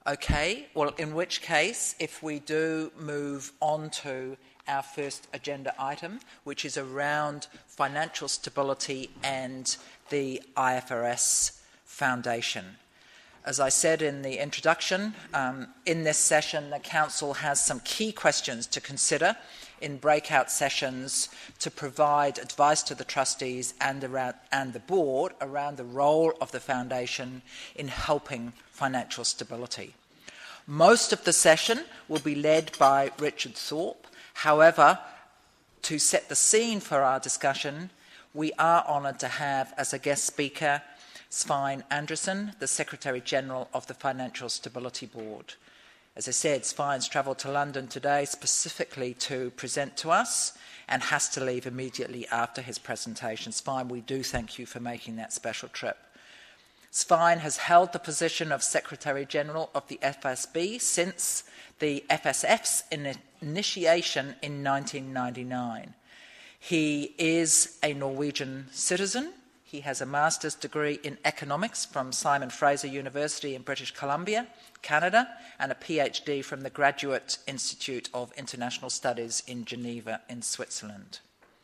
Okay, well, in which case, if we do move on to our first agenda item, which is around financial stability and the IFRS Foundation. As I said in the introduction, in this session, the Council has some key questions to consider in breakout sessions to provide advice to the trustees and the board around the role of the Foundation in helping financial stability. Most of the session will be led by Richard Thorpe. However, to set the scene for our discussion, we are honoured to have as a guest speaker Svein Andersen, the Secretary-General of the Financial Stability Board. As I said, Svein's travelled to London today specifically to present to us and has to leave immediately after his presentation. Svein, we do thank you for making that special trip. Svein has held the position of Secretary-General of the FSB since the FSF's initiation in 1999. He is a Norwegian citizen. He has a master's degree in economics from Simon Fraser University in British Columbia, Canada, and a PhD from the Graduate Institute of International Studies in Geneva in Switzerland.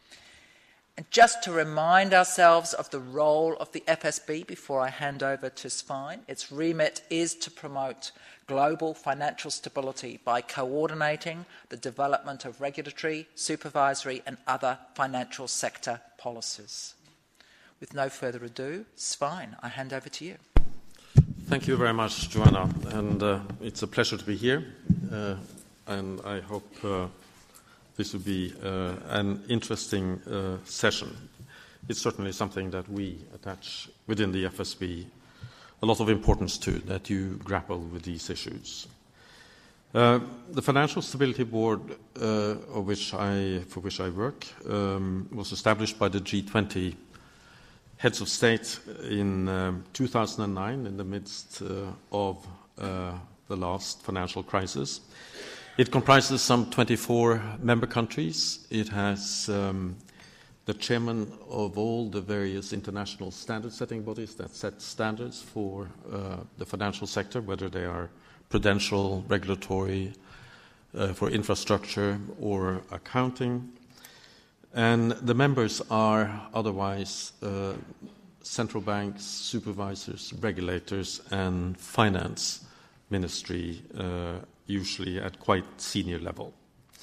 And just to remind ourselves of the role of the FSB before I hand over to Svein, its remit is to promote global financial stability by coordinating the development of regulatory, supervisory and other financial sector policies. With no further ado, Svein, I hand over to you. Thank you very much, Joanna, and it's a pleasure to be here, and I hope this will be an interesting session. It's certainly something that we attach within the FSB a lot of importance to, that you grapple with these issues. The Financial Stability Board, for which I work, was established by the G20 heads of state in 2009 in the midst of the last financial crisis. It comprises some 24 member countries. It has the chairman of all the various international standard-setting bodies that set standards for the financial sector, whether they are prudential, regulatory, for infrastructure or accounting. And the members are otherwise central banks, supervisors, regulators, and finance ministry, usually at quite senior level.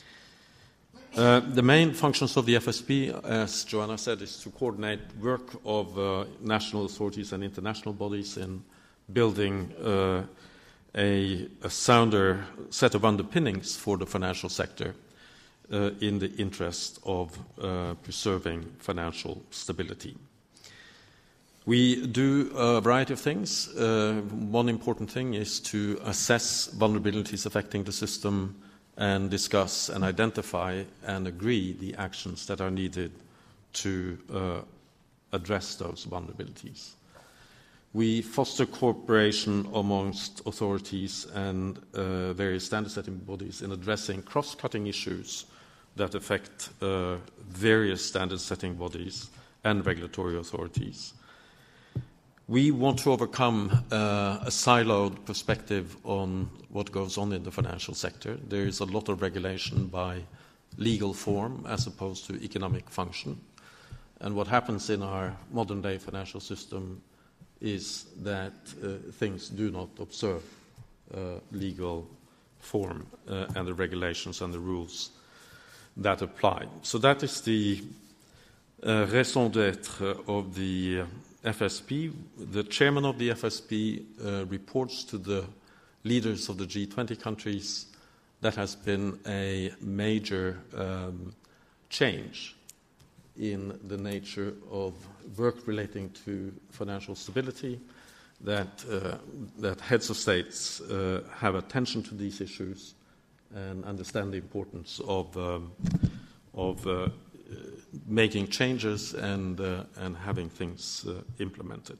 The main functions of the FSB, as Joanna said, is to coordinate work of national authorities and international bodies in building a sounder set of underpinnings for the financial sector in the interest of preserving financial stability. We do a variety of things. One important thing is to assess vulnerabilities affecting the system and discuss and identify and agree the actions that are needed to address those vulnerabilities. We foster cooperation amongst authorities and various standard-setting bodies in addressing cross-cutting issues that affect various standard-setting bodies and regulatory authorities. We want to overcome a siloed perspective on what goes on in the financial sector. There is a lot of regulation by legal form as opposed to economic function. And what happens in our modern-day financial system is that things do not observe legal form and the regulations and the rules that apply. So that is the raison d'être of the FSB. The chairman of the FSB reports to the leaders of the G20 countries. That has been a major change in the nature of work relating to financial stability, that heads of states have attention to these issues and understand the importance of making changes and having things implemented.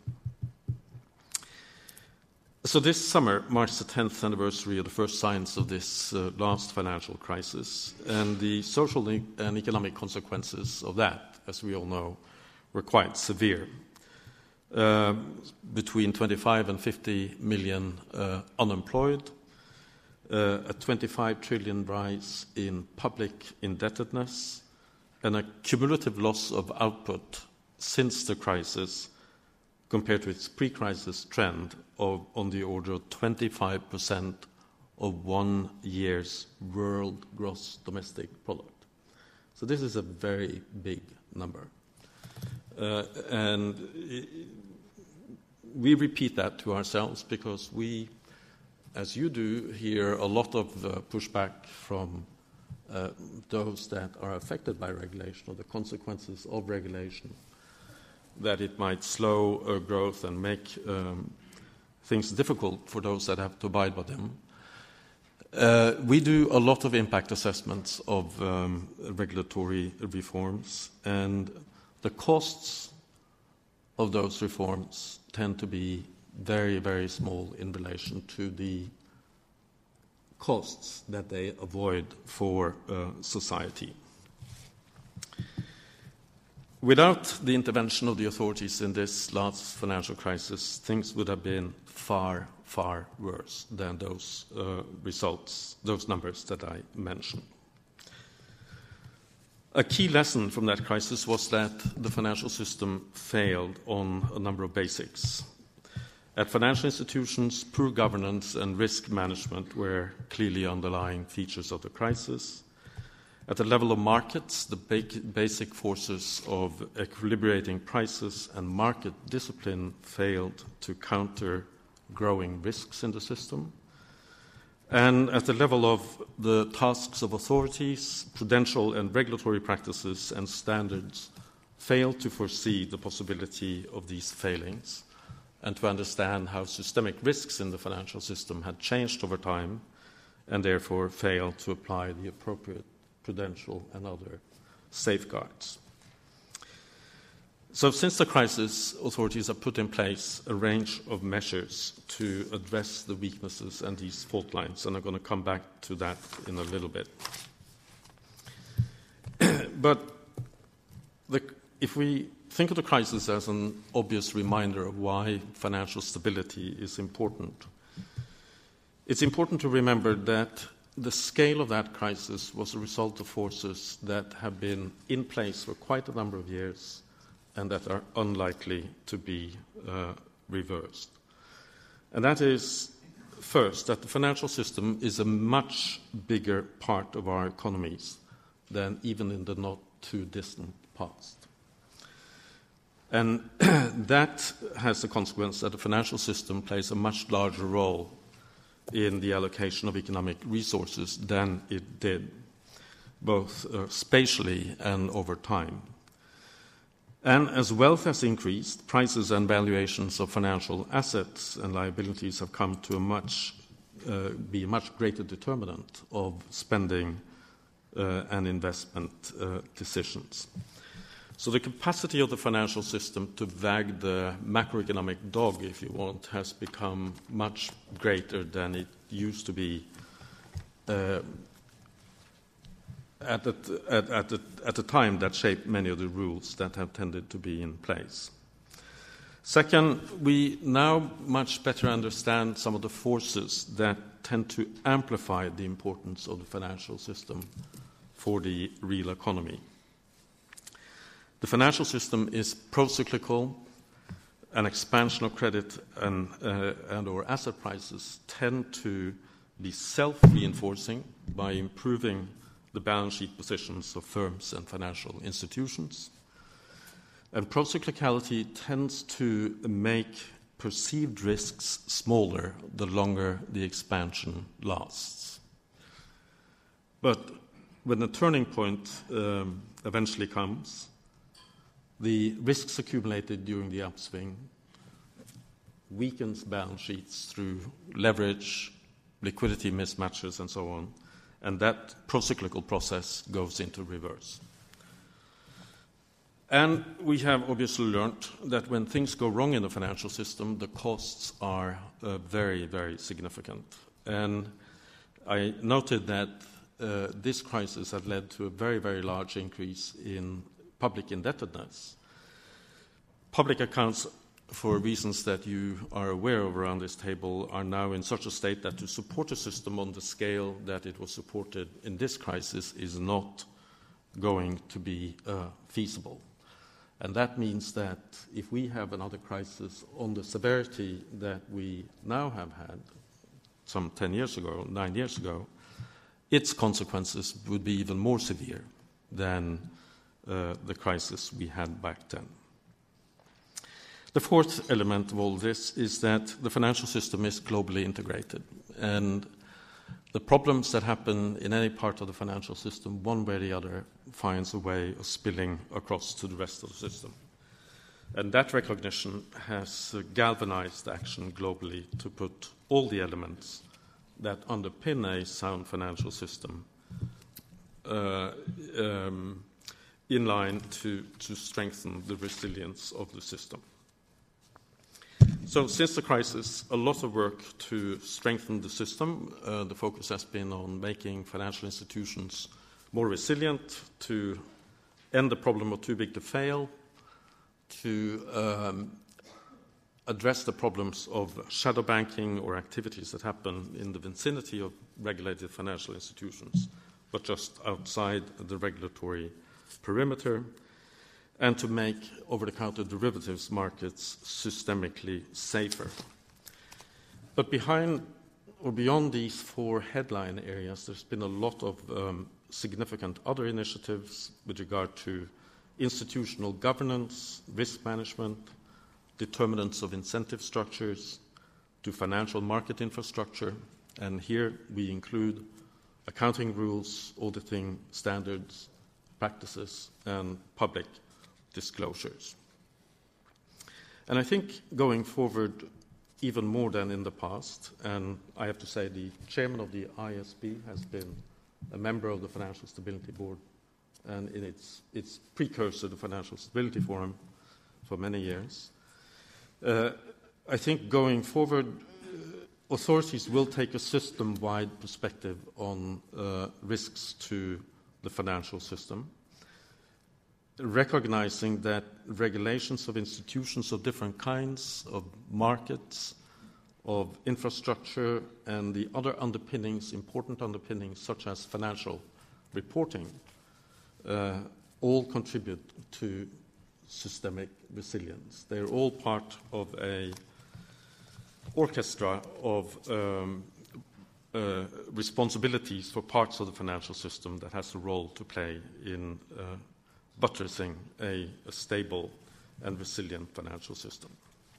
So this summer marks the 10th anniversary of the first signs of this last financial crisis, and the social and economic consequences of that, as we all know, were quite severe. between 25 and 50 million unemployed, a 25 trillion rise in public indebtedness, and a cumulative loss of output since the crisis compared to its pre-crisis trend of on the order of 25% of 1 year's world gross domestic product. So this is a very big number. And we repeat that to ourselves because we, as you do, hear a lot of pushback from those that are affected by regulation or the consequences of regulation, that it might slow growth and make things difficult for those that have to abide by them. We do a lot of impact assessments of regulatory reforms, and the costs of those reforms tend to be very, very small in relation to the costs that they avoid for society. Without the intervention of the authorities in this last financial crisis, things would have been far, far worse than those results, those numbers that I mentioned. A key lesson from that crisis was that the financial system failed on a number of basics. At financial institutions, poor governance and risk management were clearly underlying features of the crisis. At the level of markets, the basic forces of equilibrating prices and market discipline failed to counter growing risks in the system. And at the level of the tasks of authorities, prudential and regulatory practices and standards failed to foresee the possibility of these failings and to understand how systemic risks in the financial system had changed over time and therefore failed to apply the appropriate prudential and other safeguards. So since the crisis, authorities have put in place a range of measures to address the weaknesses and these fault lines, and I'm going to come back to that in a little bit. But if we think of the crisis as an obvious reminder of why financial stability is important, it's important to remember that the scale of that crisis was a result of forces that have been in place for quite a number of years and that are unlikely to be reversed. And that is, first, that the financial system is a much bigger part of our economies than even in the not-too-distant past. And that has the consequence that the financial system plays a much larger role in the allocation of economic resources than it did, both spatially and over time. And as wealth has increased, prices and valuations of financial assets and liabilities have come to be a much greater determinant of spending and investment decisions. So the capacity of the financial system to wag the macroeconomic dog, if you want, has become much greater than it used to be at the time that shaped many of the rules that have tended to be in place. Second, we now much better understand some of the forces that tend to amplify the importance of the financial system for the real economy. The financial system is pro-cyclical. An expansion of credit and or asset prices tend to be self-reinforcing by improving the balance sheet positions of firms and financial institutions. And pro-cyclicality tends to make perceived risks smaller the longer the expansion lasts. But when the turning point eventually comes, the risks accumulated during the upswing weakens balance sheets through leverage, liquidity mismatches, and so on, and that pro-cyclical process goes into reverse. And we have obviously learned that when things go wrong in the financial system, the costs are very, very significant. And I noted that this crisis had led to a very, very large increase in public indebtedness. Public accounts for reasons that you are aware of around this table, are now in such a state that to support a system on the scale that it was supported in this crisis is not going to be feasible. And that means that if we have another crisis on the severity that we now have had some 10 years ago, 9 years ago, its consequences would be even more severe than the crisis we had back then. The fourth element of all this is that the financial system is globally integrated, and the problems that happen in any part of the financial system, one way or the other, finds a way of spilling across to the rest of the system. And that recognition has galvanized action globally to put all the elements that underpin a sound financial system in line to strengthen the resilience of the system. So since the crisis, a lot of work to strengthen the system. The focus has been on making financial institutions more resilient, to end the problem of too big to fail, to address the problems of shadow banking or activities that happen in the vicinity of regulated financial institutions, but just outside the regulatory perimeter, and to make over-the-counter derivatives markets systemically safer. But behind or beyond these four headline areas, there's been a lot of significant other initiatives with regard to institutional governance, risk management, determinants of incentive structures, to financial market infrastructure, and here we include accounting rules, auditing standards, practices, and public disclosures. And I think going forward, even more than in the past, and I have to say the chairman of the ISB has been a member of the Financial Stability Board and in its precursor, the Financial Stability Forum, for many years. I think going forward, authorities will take a system-wide perspective on risks to the financial system, recognizing that regulations of institutions of different kinds, of markets, of infrastructure, and the other underpinnings, important underpinnings, such as financial reporting, all contribute to systemic resilience. They're all part of an orchestra of responsibilities for parts of the financial system that has a role to play in buttressing a stable and resilient financial system.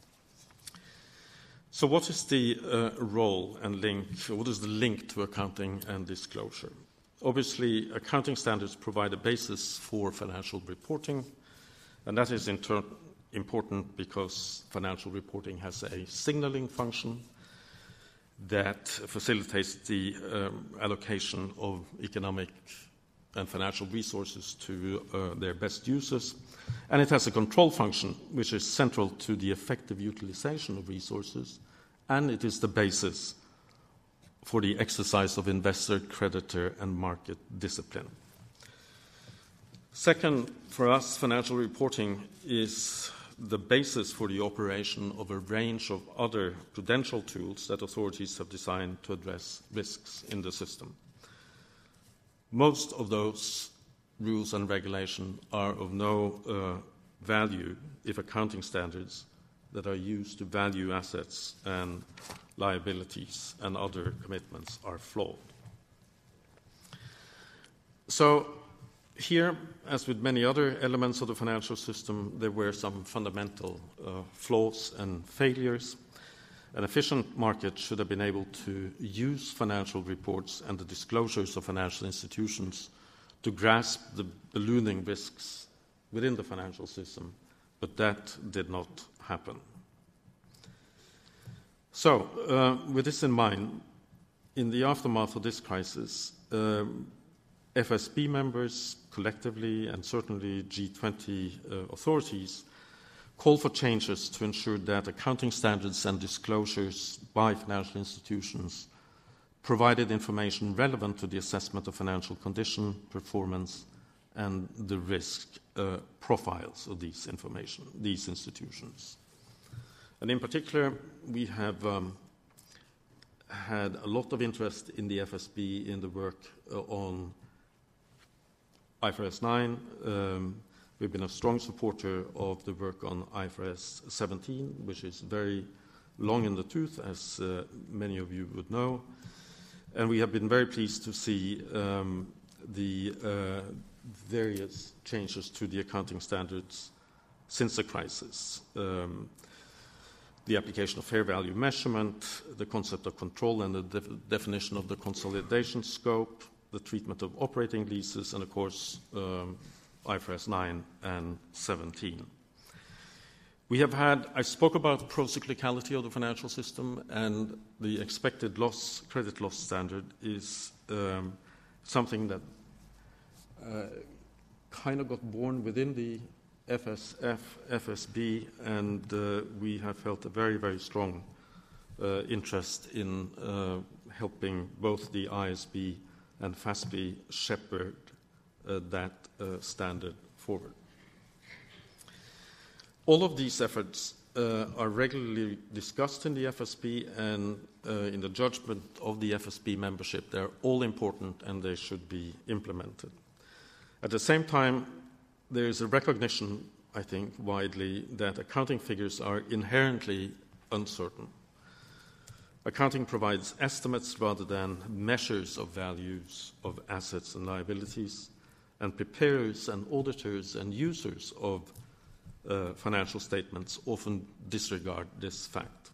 So what is the role and link, or what is the link to accounting and disclosure? Obviously, accounting standards provide a basis for financial reporting, and that is in turn important because financial reporting has a signaling function that facilitates the allocation of economic and financial resources to their best uses. And it has a control function which is central to the effective utilization of resources, and it is the basis for the exercise of investor, creditor, and market discipline. Second, for us, financial reporting is the basis for the operation of a range of other prudential tools that authorities have designed to address risks in the system. Most of those rules and regulations are of no value if accounting standards that are used to value assets and liabilities and other commitments are flawed. So here, as with many other elements of the financial system, there were some fundamental flaws and failures. An efficient market should have been able to use financial reports and the disclosures of financial institutions to grasp the ballooning risks within the financial system, but that did not happen. So, with this in mind, in the aftermath of this crisis, FSB members collectively and certainly G20 authorities call for changes to ensure that accounting standards and disclosures by financial institutions provided information relevant to the assessment of financial condition, performance, and the risk profiles of these institutions. And in particular, we have had a lot of interest in the FSB in the work on IFRS 9. We've been a strong supporter of the work on IFRS 17, which is very long in the tooth, as many of you would know. And we have been very pleased to see the various changes to the accounting standards since the crisis. The application of fair value measurement, the concept of control and the definition of the consolidation scope, the treatment of operating leases, and of course, IFRS 9 and 17. We have had, I spoke about procyclicality of the financial system, and the expected loss, credit loss standard is something that kind of got born within the FSB, and we have felt a very, very strong interest in helping both the ISB and FASB shepherd that standard forward. All of these efforts are regularly discussed in the FSB, and in the judgment of the FSB membership, they're all important and they should be implemented. At the same time, there is a recognition, I think, widely that accounting figures are inherently uncertain. Accounting provides estimates rather than measures of values of assets and liabilities, and preparers and auditors and users of financial statements often disregard this fact.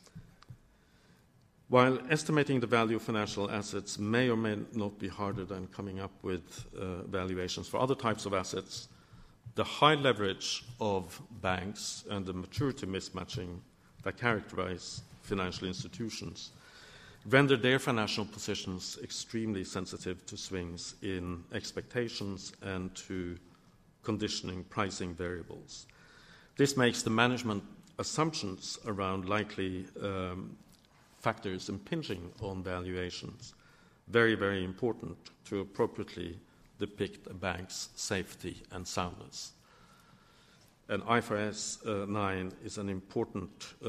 While estimating the value of financial assets may or may not be harder than coming up with valuations for other types of assets, the high leverage of banks and the maturity mismatching that characterize financial institutions render their financial positions extremely sensitive to swings in expectations and to conditioning pricing variables. This makes the management assumptions around likely factors impinging on valuations very, very important to appropriately depict a bank's safety and soundness. And IFRS 9 is an important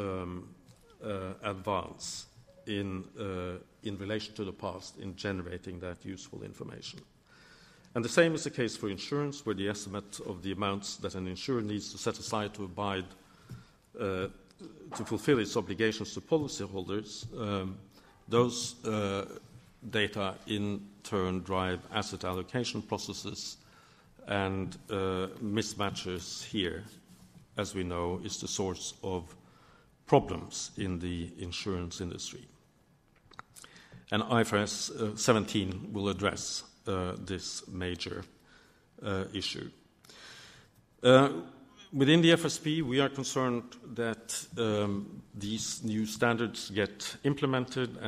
advance in relation to the past in generating that useful information. And the same is the case for insurance, where the estimate of the amounts that an insurer needs to set aside to abide to fulfill its obligations to policyholders, those data in turn drive asset allocation processes, and mismatches here, as we know, is the source of problems in the insurance industry. And IFRS 17 will address this major issue. Within the FSB, we are concerned that these new standards get implemented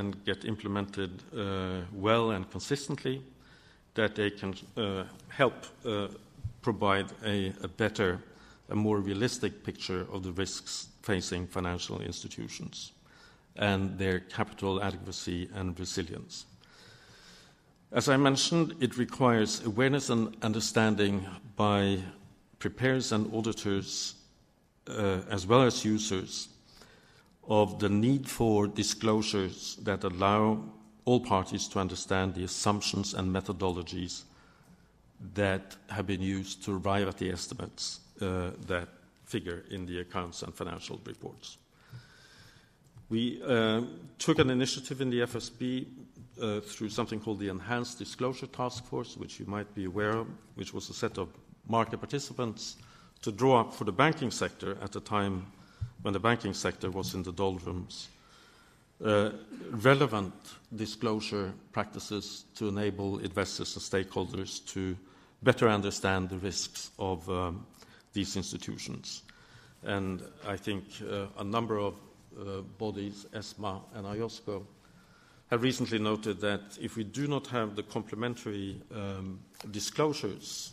well and consistently, that they can help provide a better, a more realistic picture of the risks facing financial institutions and their capital adequacy and resilience. As I mentioned, it requires awareness and understanding by preparers and auditors, as well as users, of the need for disclosures that allow all parties to understand the assumptions and methodologies that have been used to arrive at the estimates that figure in the accounts and financial reports. We took an initiative in the FSB through something called the Enhanced Disclosure Task Force, which you might be aware of, which was a set of market participants to draw up for the banking sector at a time when the banking sector was in the doldrums, relevant disclosure practices to enable investors and stakeholders to better understand the risks of these institutions. And I think a number of bodies, ESMA and IOSCO, have recently noted that if we do not have the complementary disclosures,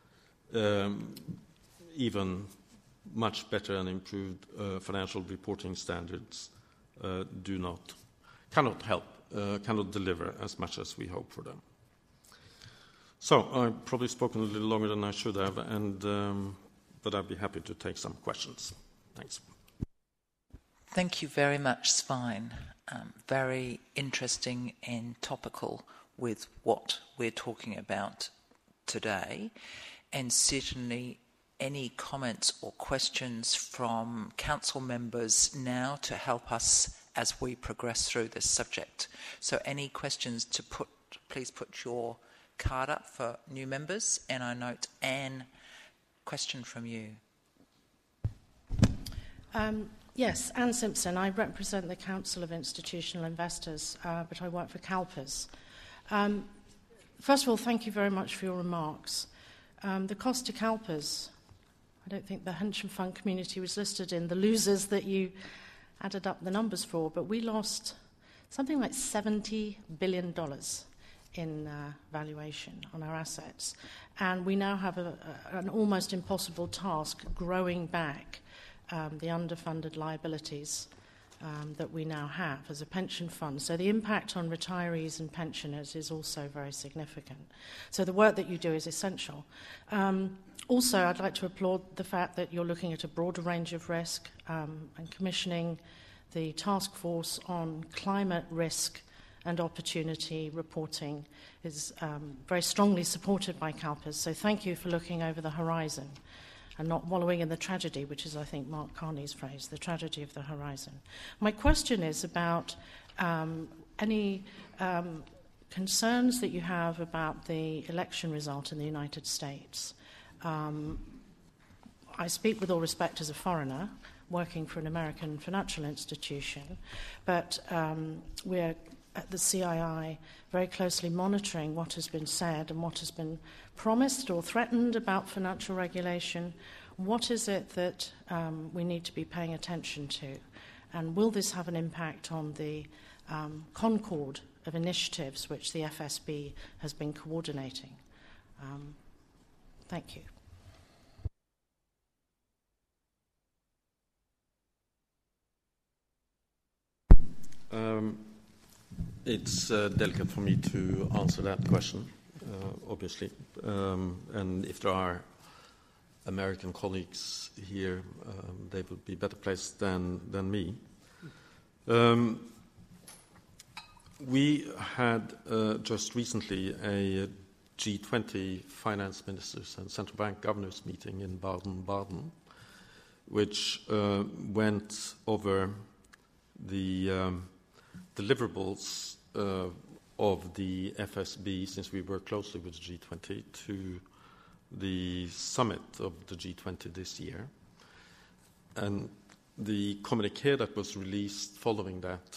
even much better and improved financial reporting standards cannot help, cannot deliver as much as we hope for them. So I've probably spoken a little longer than I should have, but I'd be happy to take some questions. Thanks. Thank you very much, Svein. Very interesting and topical with what we're talking about today. And certainly any comments or questions from council members now to help us as we progress through this subject. So any questions to put, please put your card up for new members. And I note, Anne, question from you. Yes, Anne Simpson. I represent the Council of Institutional Investors, but I work for CalPERS. First of all, thank you very much for your remarks. The cost to CalPERS, I don't think the pension fund community was listed in the losers that you added up the numbers for, but we lost something like $70 billion in valuation on our assets. And we now have an almost impossible task growing back the underfunded liabilities that we now have as a pension fund. So the impact on retirees and pensioners is also very significant. So the work that you do is essential. Also, I'd like to applaud the fact that you're looking at a broader range of risk and commissioning the task force on climate risk and opportunity reporting is very strongly supported by CalPERS. So thank you for looking over the horizon and not wallowing in the tragedy, which is, I think, Mark Carney's phrase, the tragedy of the horizon. My question is about any concerns that you have about the election result in the United States. I speak with all respect as a foreigner, working for an American financial institution, but we're at the CII very closely monitoring what has been said and what has been promised or threatened about financial regulation. What is it that we need to be paying attention to? And will this have an impact on the concord of initiatives which the FSB has been coordinating? Thank you. It's delicate for me to answer that question, obviously. And if there are American colleagues here, they would be better placed than me. We had just recently a G20 finance ministers and central bank governors meeting in Baden-Baden, which went over the deliverables of the FSB, since we work closely with the G20, to the summit of the G20 this year. And the communiqué that was released following that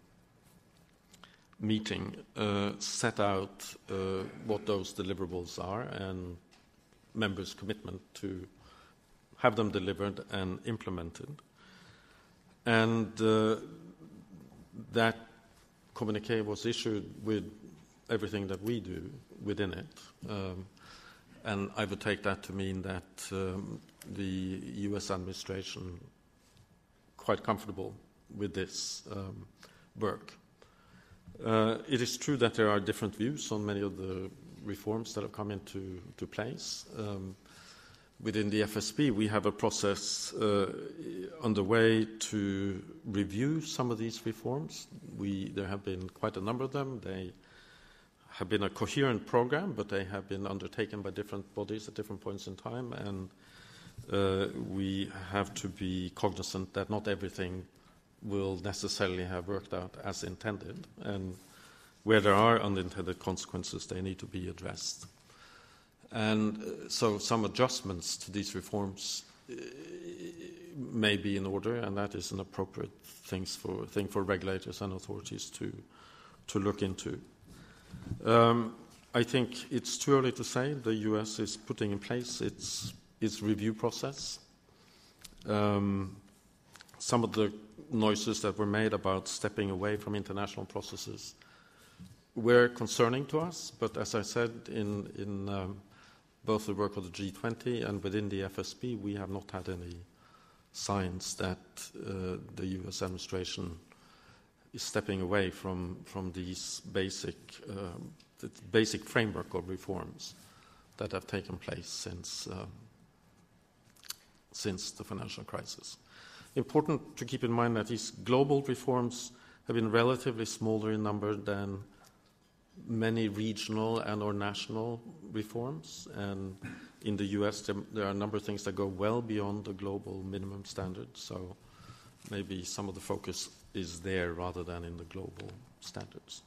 meeting set out what those deliverables are and members' commitment to have them delivered and implemented. And that communiqué was issued with everything that we do within it. And I would take that to mean that the U.S. administration quite comfortable with this work. It is true that there are different views on many of the reforms that have come into place. Within the FSB, we have a process underway to review some of these reforms. There have been quite a number of them. They have been a coherent program, but they have been undertaken by different bodies at different points in time, and we have to be cognizant that not everything will necessarily have worked out as intended, and where there are unintended consequences, they need to be addressed. And so some adjustments to these reforms may be in order, and that is an appropriate thing for regulators and authorities to look into. I think it's too early to say. The U.S. is putting in place its review process. Some of the noises that were made about stepping away from international processes were concerning to us, but as I said, in both the work of the G20 and within the FSB, we have not had any signs that the U.S. administration is stepping away from these basic framework of reforms that have taken place since the financial crisis. important to keep in mind that these global reforms have been relatively smaller in number than many regional and or national reforms. And in the US, there are a number of things that go well beyond the global minimum standards. So maybe some of the focus is there rather than in the global standards.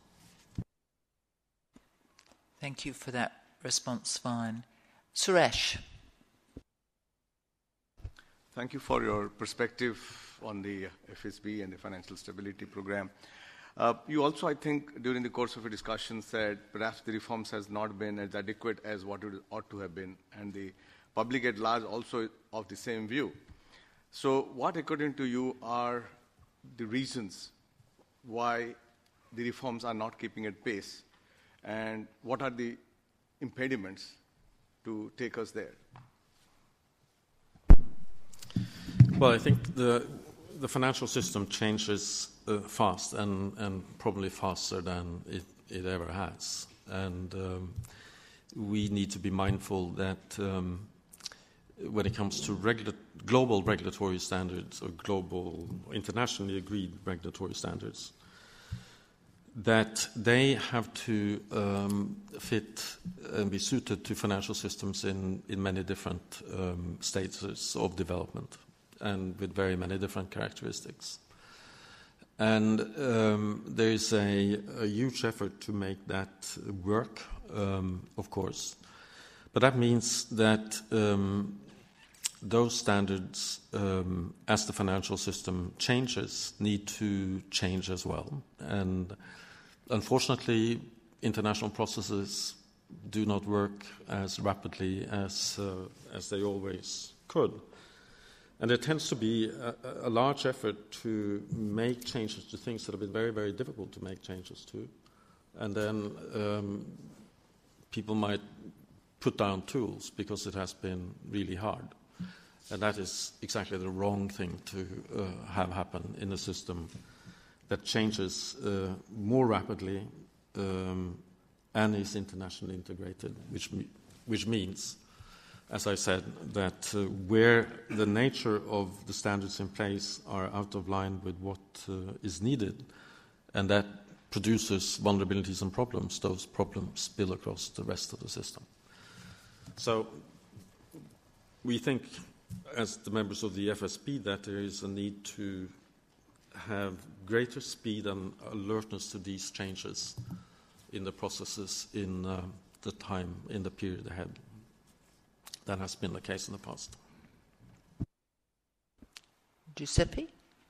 Thank you for that response, Svein. Suresh. Thank you for your perspective on the FSB and the Financial Stability Program. You also, I think, during the course of your discussion said perhaps the reforms has not been as adequate as what it ought to have been, and the public at large also of the same view. So what, according to you, are the reasons why the reforms are not keeping at pace, and what are the impediments to take us there? Well, I think the financial system changes fast and probably faster than it ever has. And we need to be mindful that when it comes to global regulatory standards or global internationally agreed regulatory standards, that they have to fit and be suited to financial systems in many different stages of development and with very many different characteristics. And there is a huge effort to make that work, of course. But that means that those standards, as the financial system changes, need to change as well. And unfortunately, international processes do not work as rapidly as they always could. And there tends to be a large effort to make changes to things that have been very, very difficult to make changes to. And then people might put down tools because it has been really hard. And that is exactly the wrong thing to have happen in a system that changes more rapidly and is internationally integrated, which means, as I said, that where the nature of the standards in place are out of line with what is needed, and that produces vulnerabilities and problems, those problems spill across the rest of the system. So we think, as the members of the FSB, that there is a need to have greater speed and alertness to these changes in the processes in the period ahead. That has been the case in the past. Giuseppe?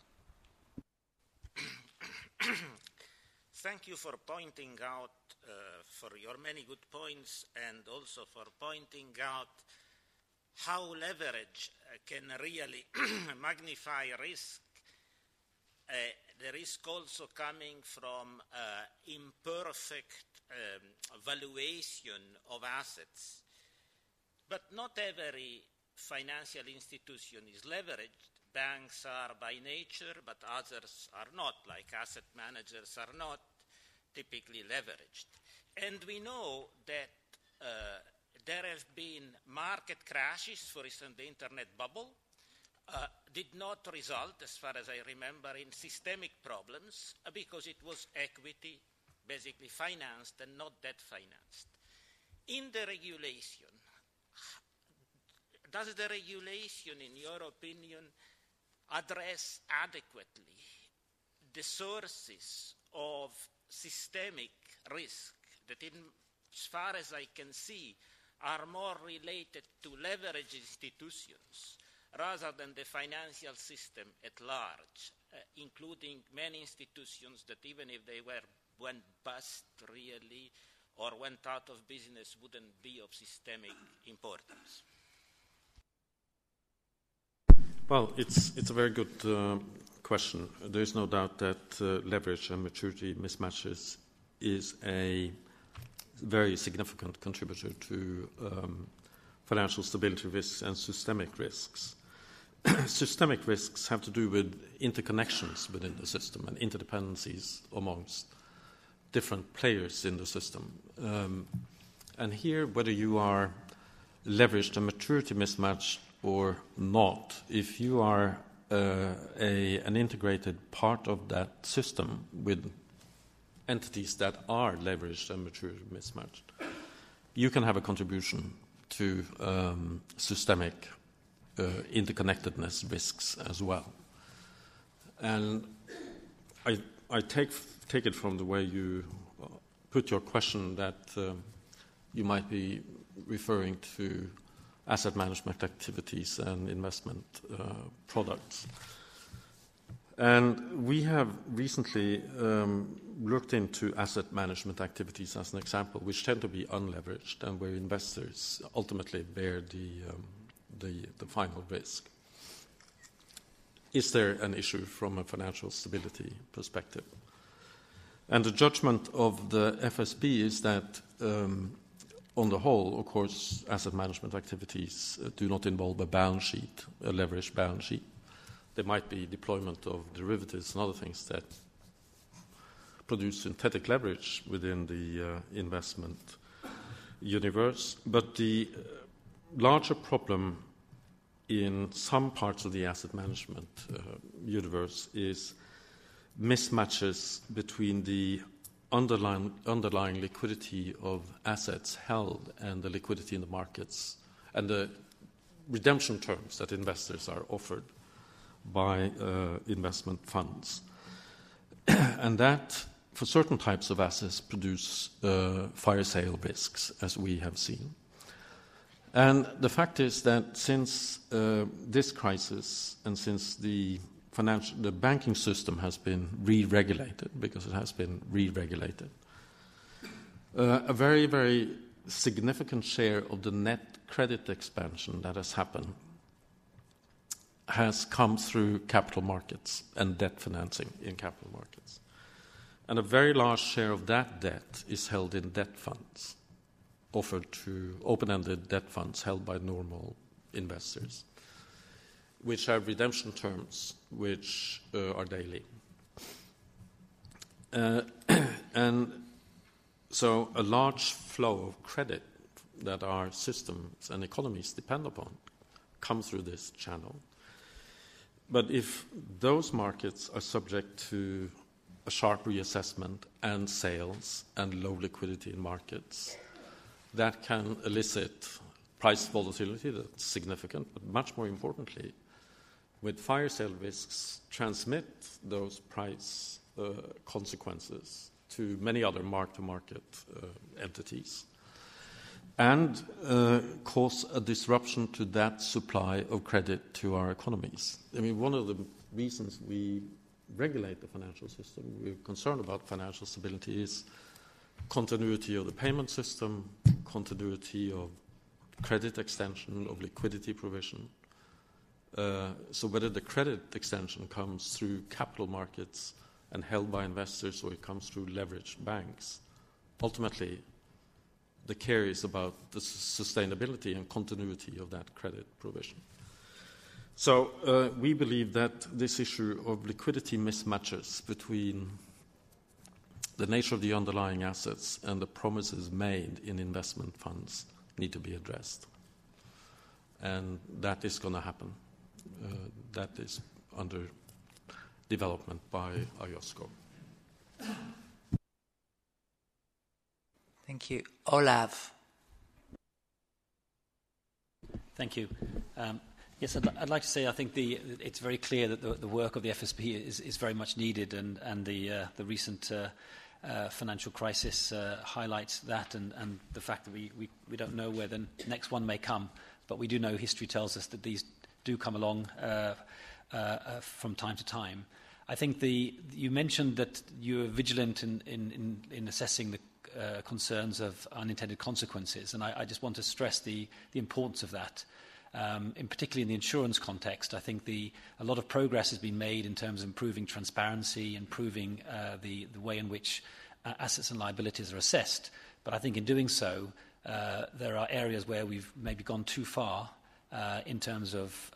Thank you for pointing out, for your many good points, and also for pointing out how leverage can really magnify risk. The risk also coming from imperfect valuation of assets. But not every financial institution is leveraged. Banks are by nature, but others are not, like asset managers are not typically leveraged. And we know that there have been market crashes, for instance, the internet bubble, did not result, as far as I remember, in systemic problems because it was equity basically financed and not debt financed. In the regulation, does the regulation, in your opinion, address adequately the sources of systemic risk that, as far as I can see, are more related to leverage institutions rather than the financial system at large, including many institutions that even if they went bust really or went out of business wouldn't be of systemic importance? Well, it's a very good question. There is no doubt that leverage and maturity mismatches is a very significant contributor to financial stability risks and systemic risks. Systemic risks have to do with interconnections within the system and interdependencies amongst different players in the system. And here, whether you are leveraged and maturity mismatched or not, if you are an integrated part of that system with entities that are leveraged and maturity mismatched, you can have a contribution to systemic interconnectedness risks as well. And I take it from the way you put your question that you might be referring to asset management activities and investment products. And we have recently looked into asset management activities as an example, which tend to be unleveraged and where investors ultimately bear the final risk. Is there an issue from a financial stability perspective? And the judgment of the FSB is that on the whole, of course, asset management activities do not involve a balance sheet, a leveraged balance sheet. There might be deployment of derivatives and other things that produce synthetic leverage within the investment universe. But the larger problem in some parts of the asset management universe is mismatches between the underlying liquidity of assets held and the liquidity in the markets and the redemption terms that investors are offered by investment funds. And that, for certain types of assets, produce fire sale risks, as we have seen. And the fact is that since this crisis and since the banking system has been re-regulated, because it has been re-regulated, a very, very significant share of the net credit expansion that has happened has come through capital markets and debt financing in capital markets. And a very large share of that debt is held in debt funds, offered to open-ended debt funds held by normal investors, which have redemption terms which are daily. And so a large flow of credit that our systems and economies depend upon come through this channel. But if those markets are subject to a sharp reassessment and sales and low liquidity in markets, that can elicit price volatility that's significant, but much more importantly, with fire sale risks, transmit those price consequences to many other mark-to-market entities and cause a disruption to that supply of credit to our economies. I mean, one of the reasons we regulate the financial system, we're concerned about financial stability, is continuity of the payment system, continuity of credit extension, of liquidity provision. So whether the credit extension comes through capital markets and held by investors or it comes through leveraged banks, ultimately the care is about the sustainability and continuity of that credit provision. So we believe that this issue of liquidity mismatches between the nature of the underlying assets and the promises made in investment funds need to be addressed. And that is going to happen. That is under development by IOSCO. Thank you. Olav. Thank you. Yes, I'd like to say I think it's very clear that the work of the FSB is very much needed, and the recent financial crisis highlights that, and the fact that we don't know where the next one may come, but we do know history tells us that these do come along from time to time. I think you mentioned that you're vigilant in assessing the concerns of unintended consequences, and I just want to stress the importance of that. In particularly in the insurance context, I think a lot of progress has been made in terms of improving transparency, improving the way in which assets and liabilities are assessed. But I think in doing so, there are areas where we've maybe gone too far in terms of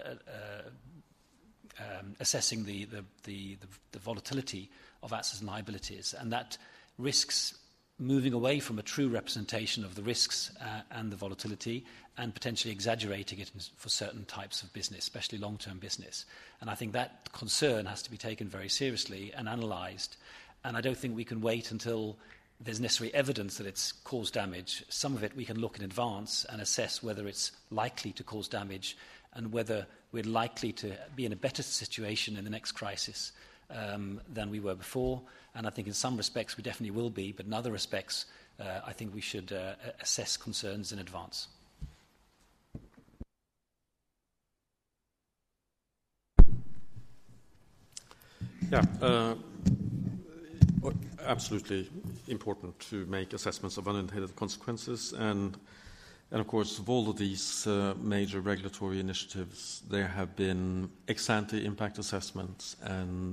assessing the volatility of assets and liabilities, and that risks moving away from a true representation of the risks and the volatility and potentially exaggerating it for certain types of business, especially long-term business. And I think that concern has to be taken very seriously and analysed. And I don't think we can wait until there's necessary evidence that it's caused damage. Some of it we can look in advance and assess whether it's likely to cause damage and whether we're likely to be in a better situation in the next crisis than we were before. And I think in some respects we definitely will be, but in other respects I think we should assess concerns in advance. Yeah, absolutely important to make assessments of unintended consequences, and of course, of all of these major regulatory initiatives, there have been ex-ante impact assessments and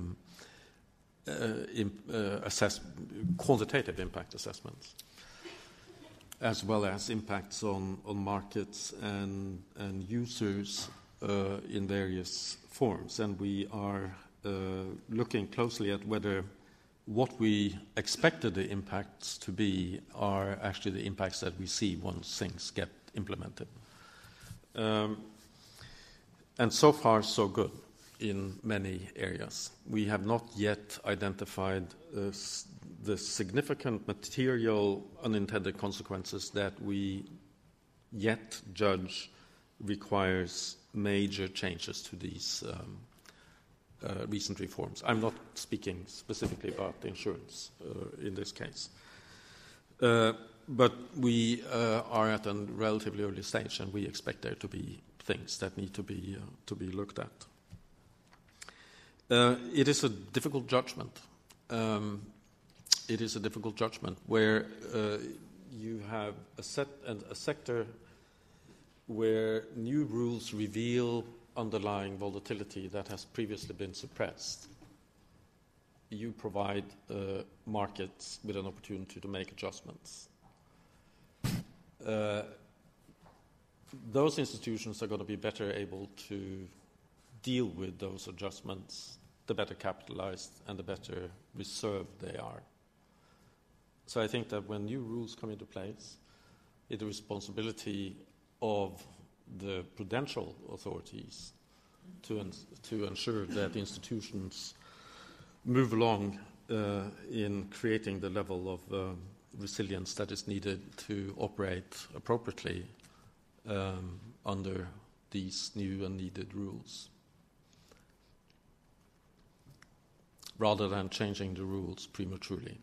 quantitative impact assessments, as well as impacts on markets and users in various forms. And we are looking closely at whether what we expected the impacts to be are actually the impacts that we see once things get implemented. And so far, so good in many areas. We have not yet identified the significant material unintended consequences that we yet judge requires major changes to these recent reforms. I'm not speaking specifically about the insurance in this case. But we are at a relatively early stage, and we expect there to be things that need to be looked at. It is a difficult judgment. It is a difficult judgment where you have a sector where new rules reveal underlying volatility that has previously been suppressed. You provide markets with an opportunity to make adjustments. Those institutions are going to be better able to deal with those adjustments, the better capitalized and the better reserved they are. So I think that when new rules come into place, it's the responsibility of the prudential authorities to ensure that institutions move along in creating the level of resilience that is needed to operate appropriately under these new and needed rules, rather than changing the rules prematurely.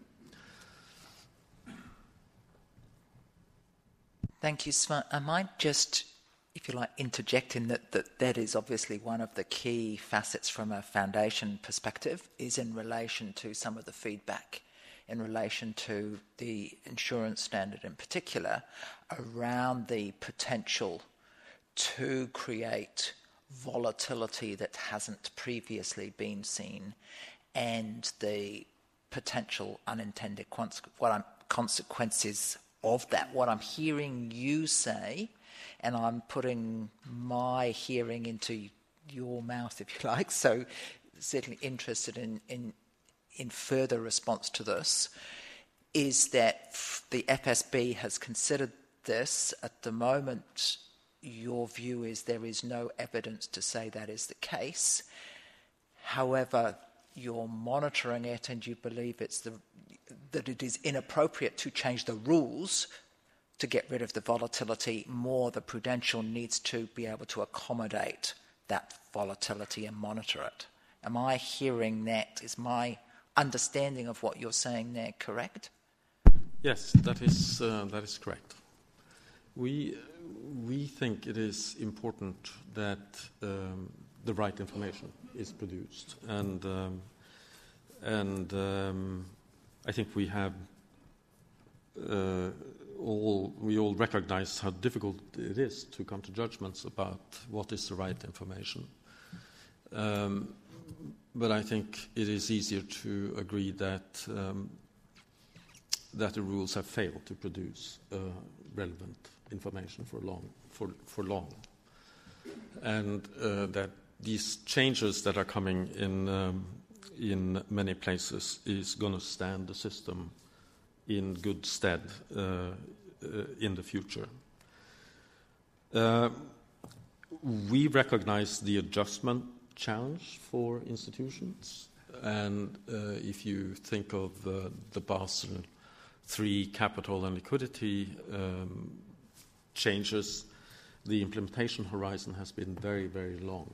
Thank you, Sven. I might just, if you like, interject in that is obviously one of the key facets from a foundation perspective, is in relation to some of the feedback in relation to the insurance standard in particular, around the potential to create volatility that hasn't previously been seen, and the potential unintended consequences of that. What I'm hearing you say, and I'm putting my hearing into your mouth, if you like, so certainly interested in further response to this, is that the FSB has considered this. At the moment, your view is there is no evidence to say that is the case. However, you're monitoring it and you believe that it is inappropriate to change the rules to get rid of the volatility. More, the prudential needs to be able to accommodate that volatility and monitor it. Am I hearing that? Is my understanding of what you're saying there correct? Yes, that is correct. We think it is important that the right information is produced, and I think we have we all recognize how difficult it is to come to judgments about what is the right information. But I think it is easier to agree that the rules have failed to produce relevant information for long, and that these changes that are coming in many places is going to stand the system in good stead in the future. We recognize the adjustment challenge for institutions, and if you think of the Basel III capital and liquidity changes, the implementation horizon has been very, very long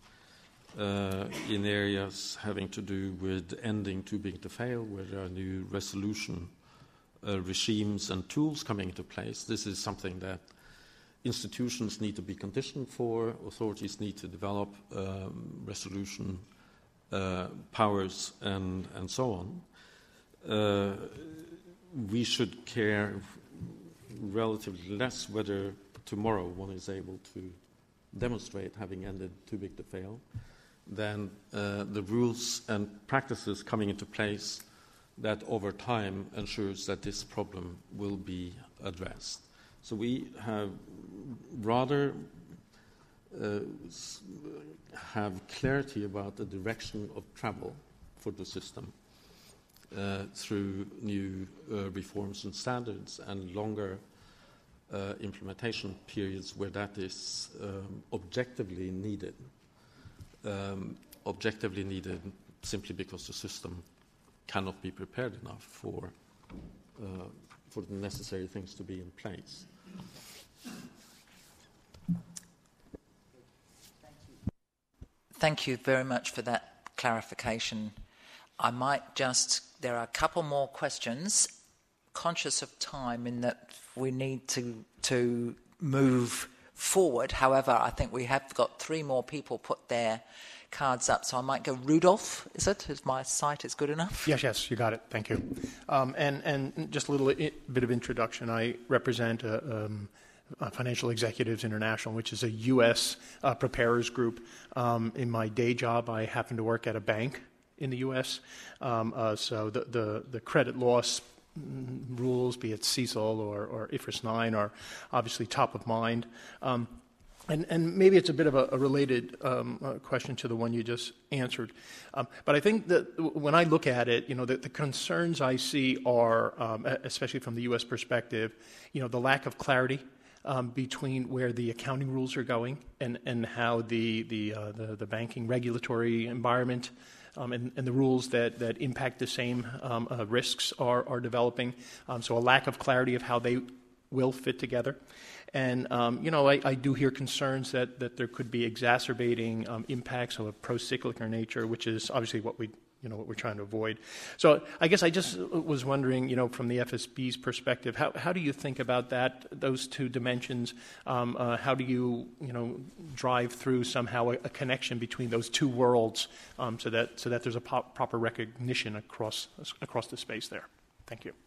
in areas having to do with ending too big to fail, where there are new resolution regimes and tools coming into place. This is something that institutions need to be conditioned for, authorities need to develop resolution powers and so on. We should care relatively less whether tomorrow one is able to demonstrate having ended too big to fail than the rules and practices coming into place that over time ensures that this problem will be addressed. So we have rather have clarity about the direction of travel for the system through new reforms and standards and longer implementation periods where that is objectively needed simply because the system cannot be prepared enough for the necessary things to be in place. Thank you very much for that clarification. There are a couple more questions, conscious of time in that we need to move forward. However, I think we have got 3 more people put their cards up, so I might go Rudolf, is it? Is my sight is good enough? Yes, you got it. Thank you. And just a little bit of introduction. I represent Financial Executives International, which is a U.S. preparers group. In my day job, I happen to work at a bank in the U.S., so the credit loss rules, be it CECL or IFRS 9, are obviously top of mind. And maybe it's a bit of a related question to the one you just answered. But I think that when I look at it, the concerns I see are, especially from the U.S. perspective, the lack of clarity between where the accounting rules are going and how the banking regulatory environment and the rules that impact the same risks are developing. So a lack of clarity of how they will fit together. And, I do hear concerns that there could be exacerbating impacts of a pro-cyclical nature, which is obviously what we're trying to avoid. So I guess I just was wondering, from the FSB's perspective, how do you think about those two dimensions? How do you, drive through somehow a connection between those two worlds so that there's a proper recognition across the space there? Thank you.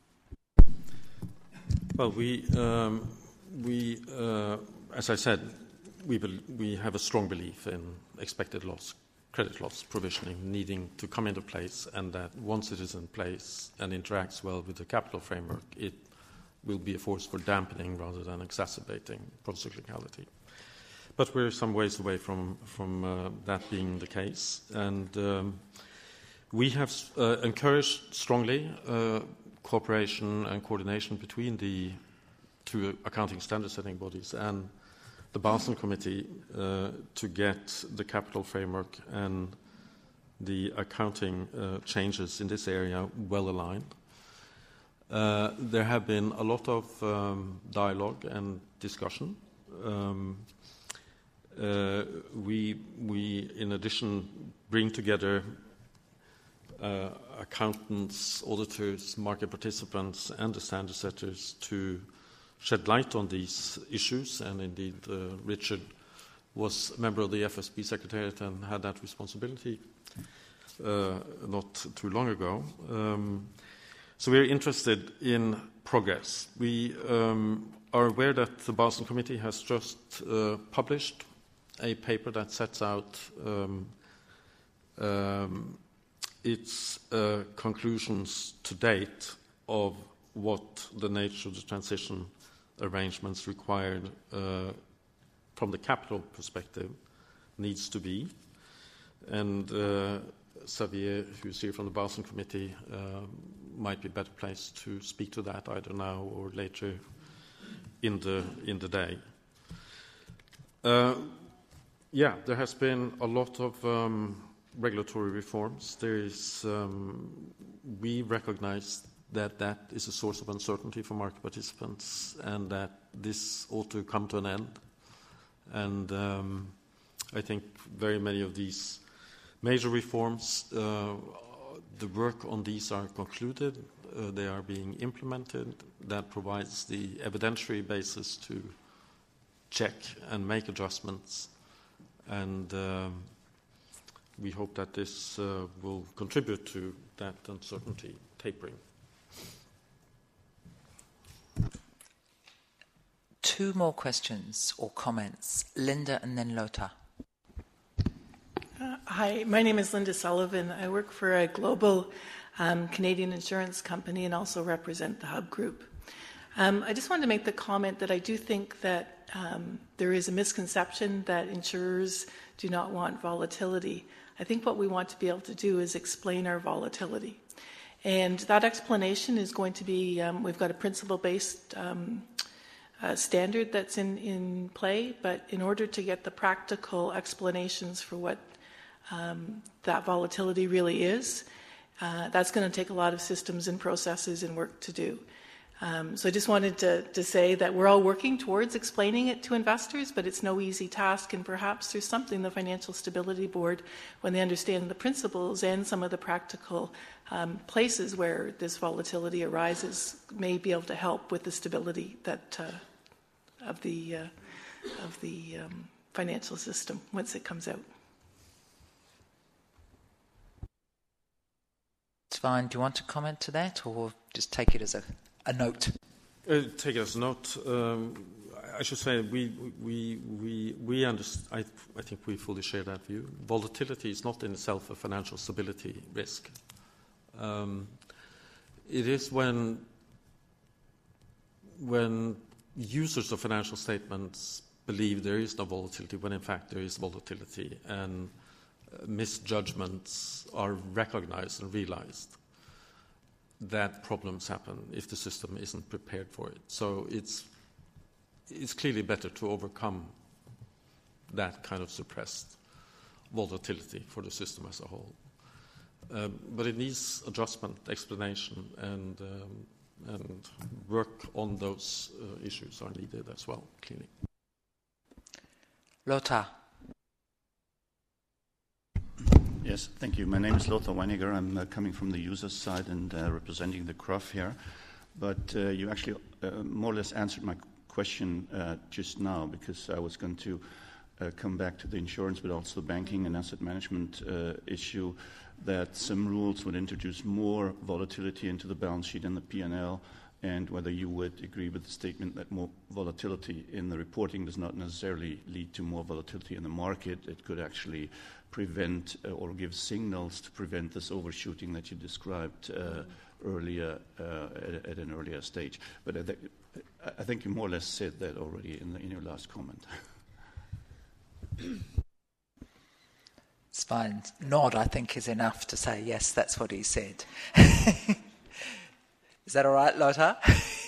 Well, we as I said, we have a strong belief in expected loss, credit loss provisioning needing to come into place, and that once it is in place and interacts well with the capital framework, it will be a force for dampening rather than exacerbating procyclicality. But we're some ways away from that being the case, and we have encouraged strongly cooperation and coordination between the two accounting standard setting bodies and the Basel Committee to get the capital framework and the accounting changes in this area well aligned. There have been a lot of dialogue and discussion. We in addition bring together accountants, auditors, market participants, and the standard setters to shed light on these issues, and indeed Richard was a member of the FSB Secretariat and had that responsibility not too long ago. So we're interested in progress. We are aware that the Basel Committee has just published a paper that sets out its conclusions to date of what the nature of the transition arrangements required from the capital perspective needs to be. And Xavier, who's here from the Basel Committee, might be better placed to speak to that either now or later in the day. There has been a lot of regulatory reforms. We recognize that is a source of uncertainty for market participants, and that this ought to come to an end. And I think very many of these major reforms, the work on these are concluded. They are being implemented. That provides the evidentiary basis to check and make adjustments. And we hope that this will contribute to that uncertainty tapering. Two more questions or comments. Linda and then Lothar. Hi, my name is Linda Sullivan. I work for a global Canadian insurance company and also represent the Hub Group. I just wanted to make the comment that I do think that there is a misconception that insurers do not want volatility. I think what we want to be able to do is explain our volatility. And that explanation is going to be, we've got a principle-based standard that's in play, but in order to get the practical explanations for what that volatility really is, that's going to take a lot of systems and processes and work to do. So I just wanted to say that we're all working towards explaining it to investors, but it's no easy task, and perhaps there's something the Financial Stability Board, when they understand the principles and some of the practical places where this volatility arises, may be able to help with the stability that of the financial system once it comes out. It's fine. Do you want to comment to that, or just take it as a note? Take it as a note. I should say we understand. I think we fully share that view. Volatility is not in itself a financial stability risk. It is when users of financial statements believe there is no volatility, when in fact there is volatility, and misjudgments are recognized and realized, that problems happen if the system isn't prepared for it. So it's clearly better to overcome that kind of suppressed volatility for the system as a whole. But it needs adjustment, explanation, and work on those issues are needed as well, clearly. Lothar. Yes, thank you. My name is Lothar Weiniger. I'm coming from the user side and representing the CRUF here. But you actually more or less answered my question just now, because I was going to come back to the insurance, but also the banking and asset management issue, that some rules would introduce more volatility into the balance sheet and the P&L, and whether you would agree with the statement that more volatility in the reporting does not necessarily lead to more volatility in the market. It could actually prevent or give signals to prevent this overshooting that you described earlier at an earlier stage. But I think you more or less said that already in your last comment. It's fine. Nod, I think, is enough to say, yes, that's what he said. Is that all right, Lothar?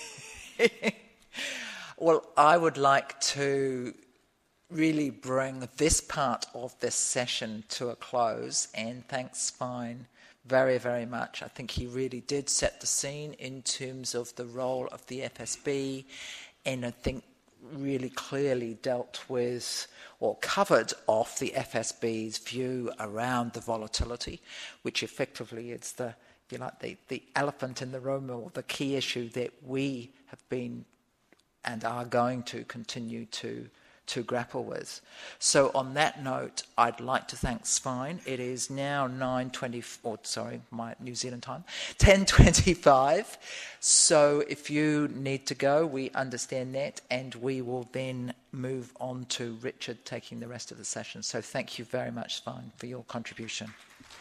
Well, I would like to really bring this part of this session to a close, and thanks Svein very, very much. I think he really did set the scene in terms of the role of the FSB, and I think really clearly dealt with or covered off the FSB's view around the volatility, which effectively is the elephant in the room, or the key issue that we have been and are going to continue to grapple with. So on that note, I'd like to thank Svein. It is now 9:20, my New Zealand time, 10:25. So if you need to go, we understand that, and we will then move on to Richard taking the rest of the session. So thank you very much, Svein, for your contribution.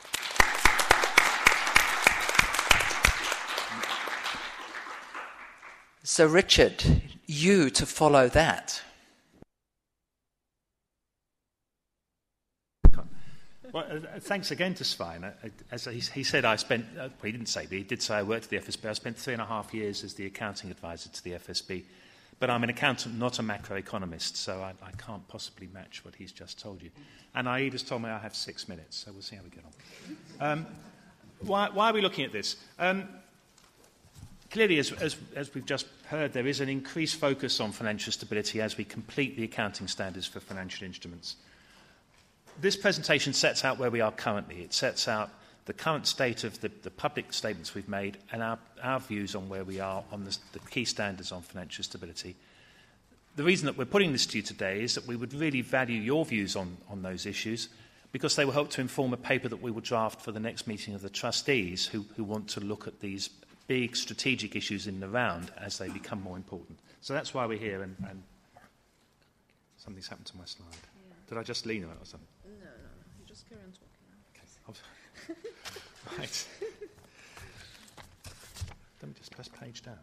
So Richard, you to follow that. Well, thanks again to Svein. As he said, I spent, well, he didn't say, but he did say I worked at the FSB. I spent 3.5 years as the accounting advisor to the FSB. But I'm an accountant, not a macroeconomist, so I can't possibly match what he's just told you. And Aida's told me I have 6 minutes, so we'll see how we get on. Why are we looking at this? Clearly, as we've just heard, there is an increased focus on financial stability as we complete the accounting standards for financial instruments. This presentation sets out where we are currently. It sets out the current state of the public statements we've made and our views on where we are on the key standards on financial stability. The reason that we're putting this to you today is that we would really value your views on those issues, because they will help to inform a paper that we will draft for the next meeting of the trustees who want to look at these big strategic issues in the round as they become more important. So that's why we're here, and something's happened to my slide. Yeah. Did I just lean on it or something? No. You just carry on talking. Okay. Right. Let me just press page down.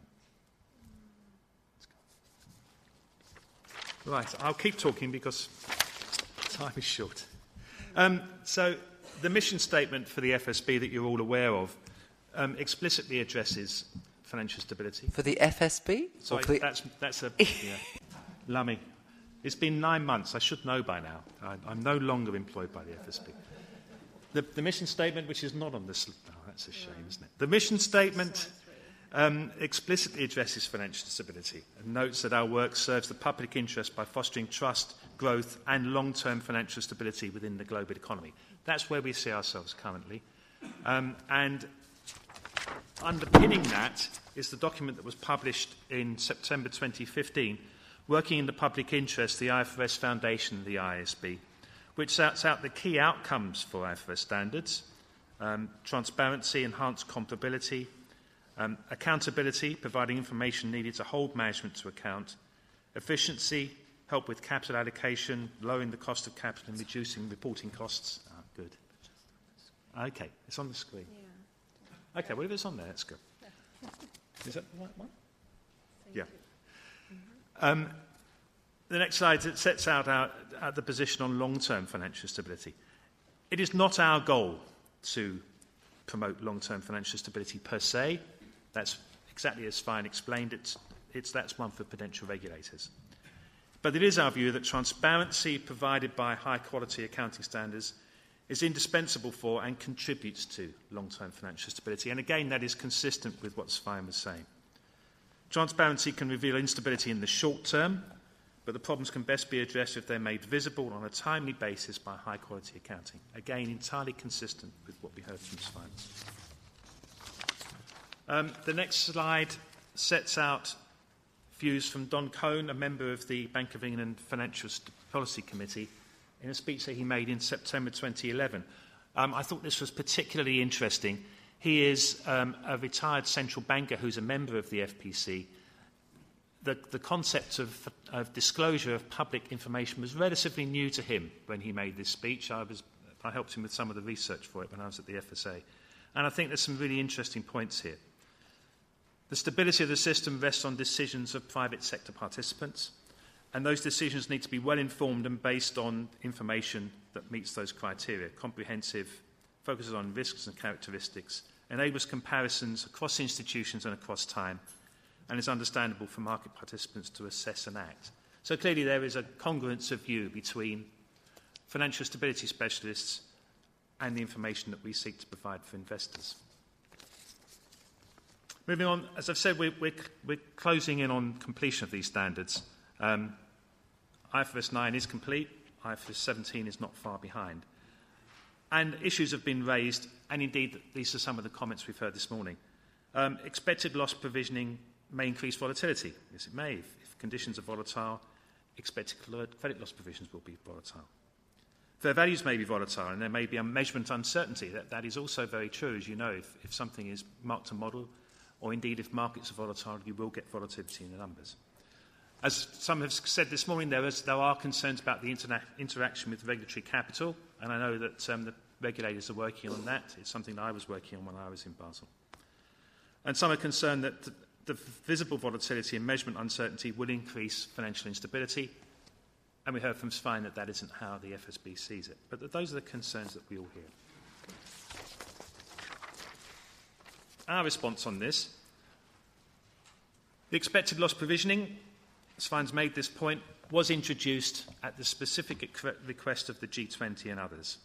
Right, I'll keep talking because time is short. So the mission statement for the FSB that you're all aware of explicitly addresses financial stability. For the FSB? Sorry, that's a... Yeah. Lummy. It's been 9 months. I should know by now. I'm no longer employed by the FSB. The mission statement, which is not on this... Oh, that's a shame, isn't it? The mission statement explicitly addresses financial stability and notes that our work serves the public interest by fostering trust, growth and long-term financial stability within the global economy. That's where we see ourselves currently. And underpinning that is the document that was published in September 2015, Working in the Public Interest, the IFRS Foundation of the IASB, which sets out the key outcomes for IFRS standards: transparency, enhanced comparability, accountability, providing information needed to hold management to account, efficiency, help with capital allocation, lowering the cost of capital and reducing reporting costs. Ah, good. Okay, it's on the screen. Yeah. Okay, well, if it's on there, that's good. Is that the right one? Yeah. The next slide, it sets out the position on long-term financial stability. It is not our goal to promote long-term financial stability per se. That's exactly as Svein explained. That's one for prudential regulators. But it is our view that transparency provided by high-quality accounting standards is indispensable for and contributes to long-term financial stability. And again, that is consistent with what Svein was saying. Transparency can reveal instability in the short term, but the problems can best be addressed if they're made visible on a timely basis by high-quality accounting. Again, entirely consistent with what we heard from Svein. The next slide sets out views from Don Cohn, a member of the Bank of England Financial Policy Committee, in a speech that he made in September 2011. I thought this was particularly interesting. He is a retired central banker who's a member of the FPC. The concept of disclosure of public information was relatively new to him when he made this speech. I helped him with some of the research for it when I was at the FSA. And I think there's some really interesting points here. The stability of the system rests on decisions of private sector participants, and those decisions need to be well informed and based on information that meets those criteria: comprehensive, focuses on risks and characteristics, enables comparisons across institutions and across time, and is understandable for market participants to assess and act. So clearly there is a congruence of view between financial stability specialists and the information that we seek to provide for investors. Moving on, as I've said, we're closing in on completion of these standards. IFRS 9 is complete. IFRS 17 is not far behind. And issues have been raised, and indeed these are some of the comments we've heard this morning. Expected loss provisioning may increase volatility. Yes, it may. If conditions are volatile, expected credit loss provisions will be volatile. Fair values may be volatile, and there may be a measurement uncertainty. That is also very true, as you know. If something is marked to model, or indeed if markets are volatile, you will get volatility in the numbers. As some have said this morning, there are concerns about the interaction with regulatory capital, and I know that the regulators are working on that. It's something that I was working on when I was in Basel. And some are concerned that the visible volatility and measurement uncertainty will increase financial instability. And we heard from Svein that that isn't how the FSB sees it. But those are the concerns that we all hear. Our response on this: the expected loss provisioning, Svein's made this point, was introduced at the specific request of the G20 and others.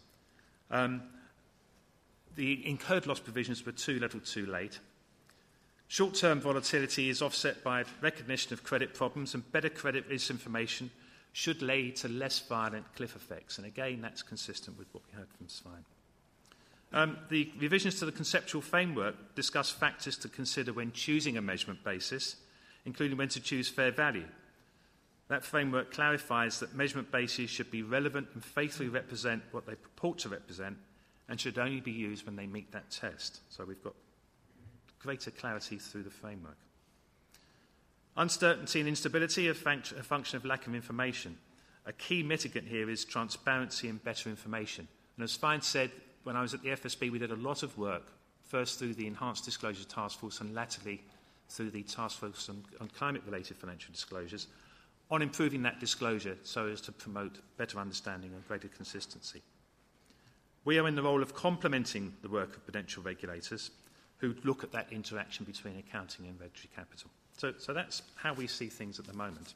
The incurred loss provisions were too little too late. Short-term volatility is offset by recognition of credit problems, and better credit risk information should lead to less violent cliff effects. And again, that's consistent with what we heard from Svein. The revisions to the conceptual framework discuss factors to consider when choosing a measurement basis, including when to choose fair value. That framework clarifies that measurement bases should be relevant and faithfully represent what they purport to represent, and should only be used when they meet that test. So we've got greater clarity through the framework. Uncertainty and instability are a function of lack of information. A key mitigant here is transparency and better information. And as Svein said, when I was at the FSB, we did a lot of work, first through the Enhanced Disclosure Task Force and latterly through the Task Force on Climate-Related Financial Disclosures, on improving that disclosure so as to promote better understanding and greater consistency. We are in the role of complementing the work of prudential regulators who look at that interaction between accounting and regulatory capital. So that's how we see things at the moment.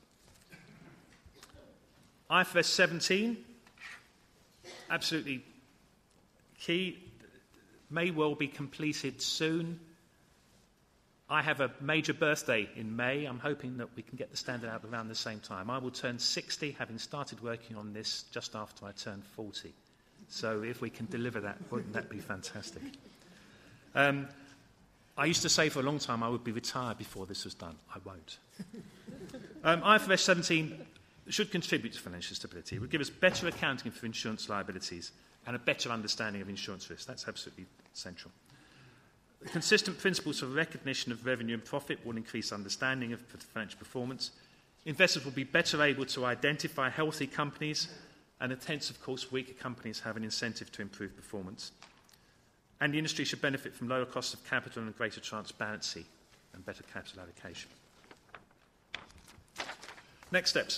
IFRS 17, absolutely key, may well be completed soon. I have a major birthday in May. I'm hoping that we can get the standard out around the same time. I will turn 60, having started working on this just after I turn 40. So if we can deliver that, wouldn't that be fantastic? I used to say for a long time I would be retired before this was done. I won't. IFRS 17 should contribute to financial stability. It would give us better accounting for insurance liabilities and a better understanding of insurance risk. That's absolutely essential. The consistent principles of recognition of revenue and profit will increase understanding of financial performance. Investors will be better able to identify healthy companies, and hence, of course, weaker companies have an incentive to improve performance. And the industry should benefit from lower costs of capital and greater transparency and better capital allocation. Next steps.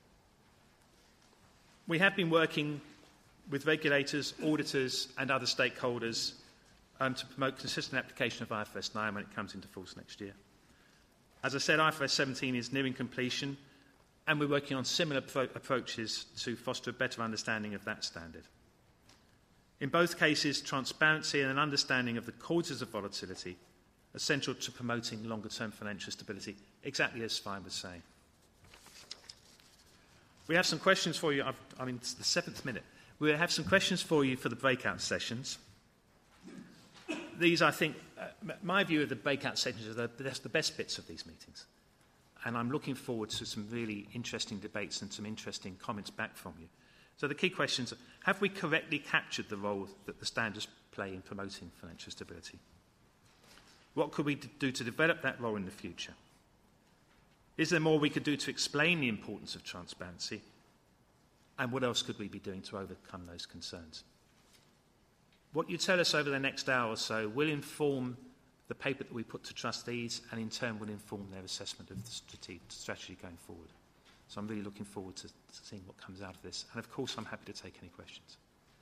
We have been working with regulators, auditors and other stakeholders to promote consistent application of IFRS 9 when it comes into force next year. As I said, IFRS 17 is nearing completion, and we're working on similar approaches to foster a better understanding of that standard. In both cases, transparency and an understanding of the causes of volatility are central to promoting longer-term financial stability, exactly as Svein was saying. We have some questions for you. It's the 7th minute. We have some questions for you for the breakout sessions. These, I think, my view of the breakout sessions are the best bits of these meetings. And I'm looking forward to some really interesting debates and some interesting comments back from you. So the key questions are, have we correctly captured the role that the standards play in promoting financial stability? What could we do to develop that role in the future? Is there more we could do to explain the importance of transparency? And what else could we be doing to overcome those concerns? What you tell us over the next hour or so will inform the paper that we put to trustees, and in turn will inform their assessment of the strategy going forward. So I'm really looking forward to seeing what comes out of this. And of course, I'm happy to take any questions.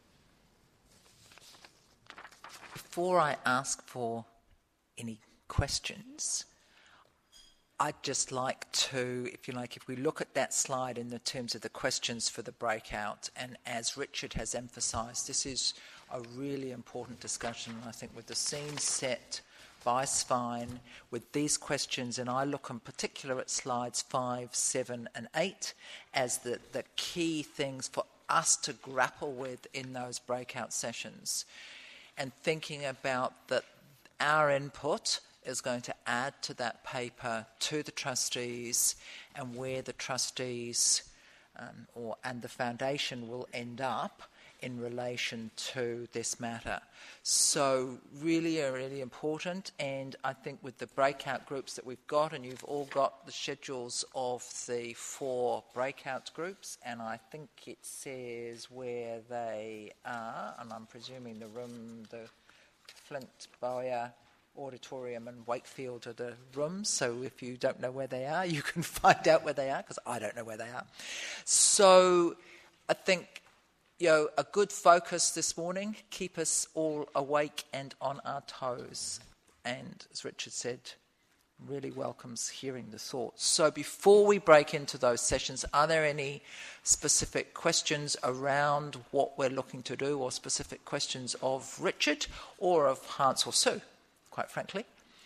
Before I ask for any questions, I'd just like to, if we look at that slide in the terms of the questions for the breakout, and as Richard has emphasised, this is a really important discussion, I think, with the scene set by Svein with these questions, and I look in particular at slides 5, 7 and 8 as the key things for us to grapple with in those breakout sessions, and thinking about that our input is going to add to that paper to the trustees, and where the trustees and the foundation will end up in relation to this matter. So really important, and I think with the breakout groups that we've got, and you've all got the schedules of the 4 breakout groups, and I think it says where they are, and I'm presuming the room, the Flint, Bowyer, Auditorium and Wakefield are the rooms, so if you don't know where they are, you can find out where they are, because I don't know where they are. So I think, a good focus this morning, keep us all awake and on our toes. And as Richard said, really welcomes hearing the thoughts. So before we break into those sessions, are there any specific questions around what we're looking to do, or specific questions of Richard or of Hans or Sue, quite frankly?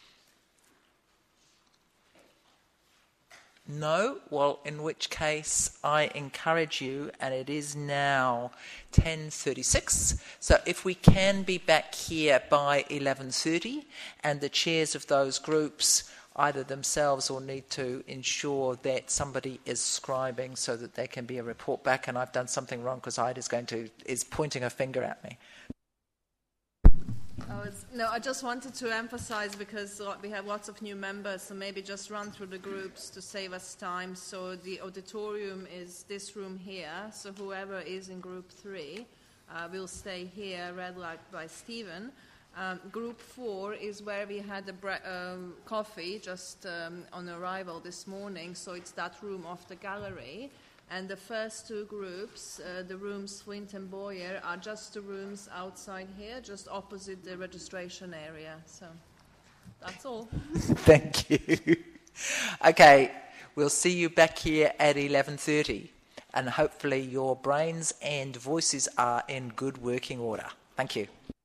No? Well, in which case I encourage you, and it is now 10:36, so if we can be back here by 11:30, and the chairs of those groups either themselves or need to ensure that somebody is scribing so that there can be a report back, and I've done something wrong because Ida is pointing her finger at me. No, I just wanted to emphasize, because we have lots of new members, so maybe just run through the groups to save us time. So the auditorium is this room here, so whoever is in group 3 will stay here, red light by Stephen. Group 4 is where we had a coffee just on arrival this morning, so it's that room off the gallery. And the first 2 groups, the rooms Flint and Boyer, are just the rooms outside here, just opposite the registration area. So that's all. Thank you. Okay, we'll see you back here at 11:30, and hopefully your brains and voices are in good working order. Thank you.